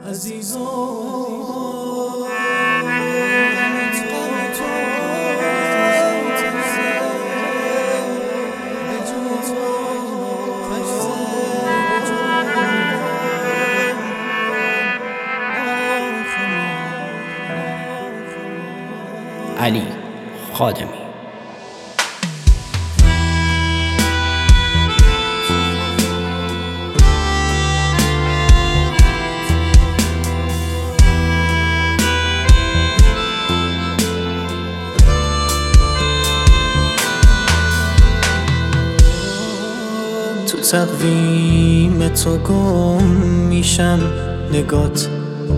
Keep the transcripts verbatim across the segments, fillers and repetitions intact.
علی خادمی. تو تقویم تو گم میشم، نگات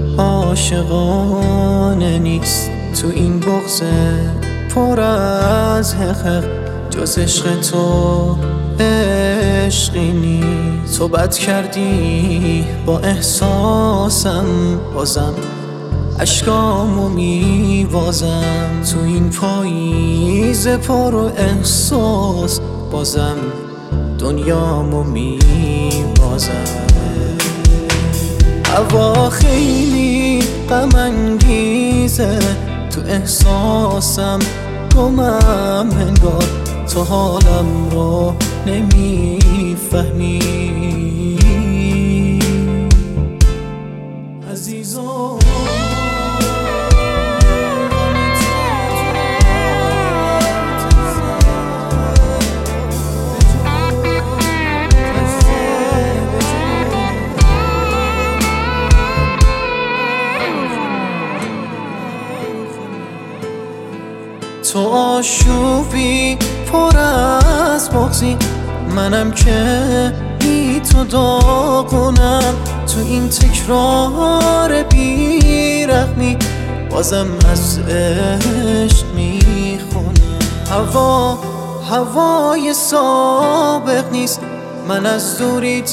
عاشقانه نیست. تو این بغض پر از حقق جز عشق تو عشقی نیست. تو بد کردی با احساسم، بازم اشکامو میوازم. تو این پاییز پر و احساس بازم دنیامو میوازم. هوا خیلی غم انگیزه، تو احساسم گمم انگار. تو حالم رو نمیفهمی عزیزم. تو آشوبی پر از بغضی، منم که بی تو داغونم. تو این تکرار بیرحمی بازم از عشق میخونم. هوا هوای سابق نیست، من از دوریت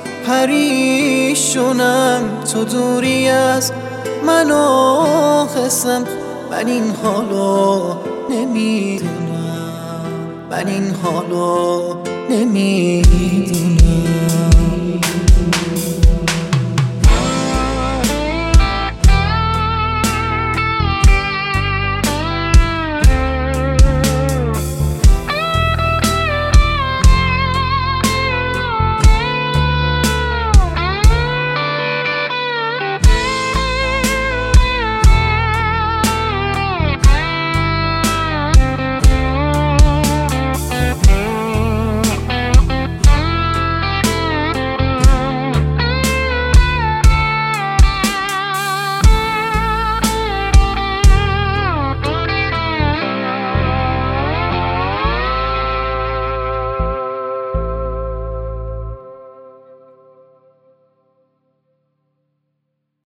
پریشونم. تو دوری از منو حسم، من این حالو نمیدونم، من این حالو نمیدونم.